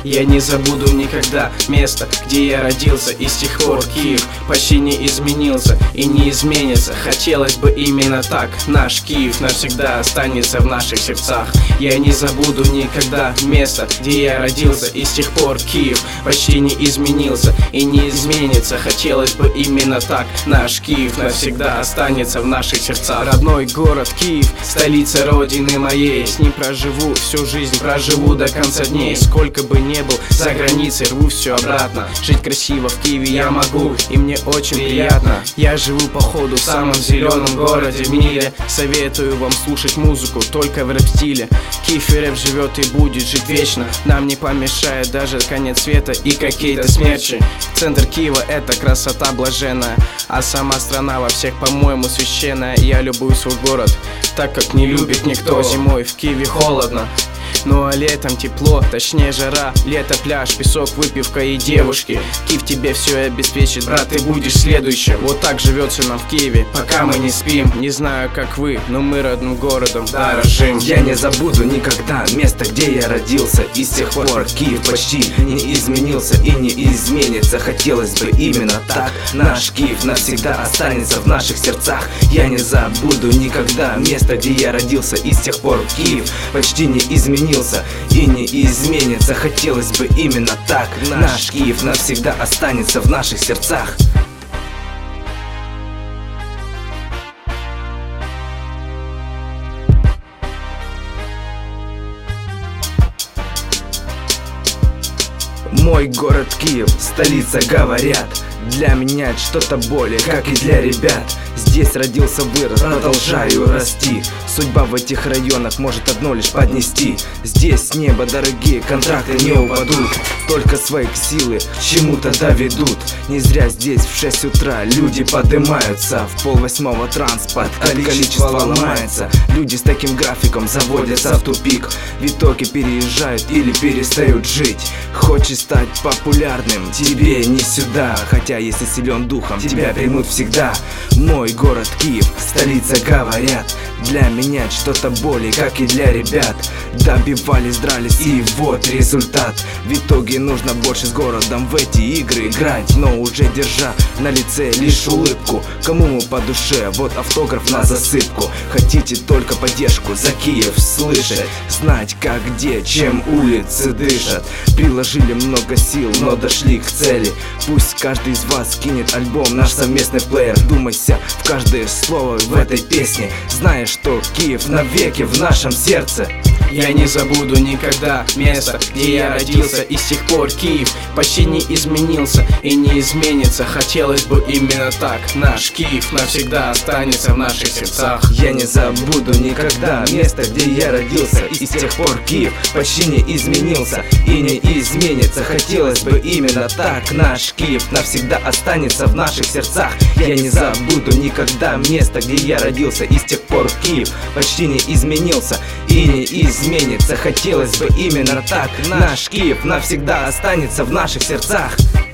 Я не забуду никогда место, где я родился, и с тех пор Киев почти не изменился и не изменится. Хотелось бы именно так. Наш Киев навсегда останется в наших сердцах. Я не забуду никогда место, где я родился, и с тех пор Киев почти не изменился и не изменится. Хотелось бы именно так. Наш Киев навсегда останется в наших сердцах. Родной город Киев, столица родины моей. С ним проживу всю жизнь, проживу до конца дней. Сколько бы не был за границей, рву все обратно. Жить красиво в Киеве я могу, и мне очень приятно. Я живу походу в самом зеленом городе в мире. Советую вам слушать музыку только в рэп-стиле. Киев и рэп живет и будет жить вечно. Нам не помешает даже конец света и какие-то смерчи. Центр Киева — это красота блаженная, а сама страна во всех, по-моему, священная. Я люблю свой город, так как не любит никто. Зимой в Киеве холодно, ну а летом тепло, точнее жара. Лето, пляж, песок, выпивка и девушки. Киев тебе все обеспечит, брат, ты будешь следующим. Вот так живется нам в Киеве, пока мы не спим. Не знаю, как вы, но мы родным городом дорожим. Я не забуду никогда место, где я родился, и с тех пор Киев почти не изменился и не изменится. Хотелось бы именно так. Наш Киев навсегда останется в наших сердцах. Я не забуду никогда место, где я родился, и с тех пор Киев почти не изменился и не изменится. Хотелось бы именно так. Наш Киев навсегда останется в наших сердцах. Мой город Киев, столица, говорят. Для меня это что-то более, как и для ребят. Здесь родился, вырос, продолжаю расти. Судьба в этих районах может одно лишь поднести. Здесь с неба дорогие контракты не упадут, только своих силы чему-то доведут. Не зря здесь в 6 утра люди поднимаются, в 7:30 транспорт от количества ломается. Люди с таким графиком заводятся в тупик, в итоге переезжают или перестают жить. Хочешь стать популярным, тебе не сюда. Хотя если силен духом, тебя примут всегда. Мой город Киев, столица, говорят. Для меня это что-то более, как и для ребят. Добивались, дрались, и вот результат. В итоге нужно больше с городом в эти игры играть, но уже держа на лице лишь улыбку. Кому мы по душе, вот автограф на засыпку. Хотите только поддержку за Киев слышать, знать как, где, чем улицы дышат. Приложили много сил, но дошли к цели. Пусть каждый из вас кинет альбом, наш совместный плеер. Думайся в каждое слово в этой песне, зная, что Киев навеки в нашем сердце. Я не забуду никогда место, где я родился, и с тех пор Киев почти не изменился и не изменится. Хотелось бы именно так. Наш Киев навсегда останется в наших сердцах. Я не забуду никогда место, где я родился, и с тех пор Киев почти не изменился и не изменится. Хотелось бы именно так. Наш Киев навсегда останется в наших сердцах. Я не забуду никогда место, где я родился, и с тех пор Киев почти не изменился и не изменится. Хотелось бы именно так. Наш Киев навсегда останется в наших сердцах.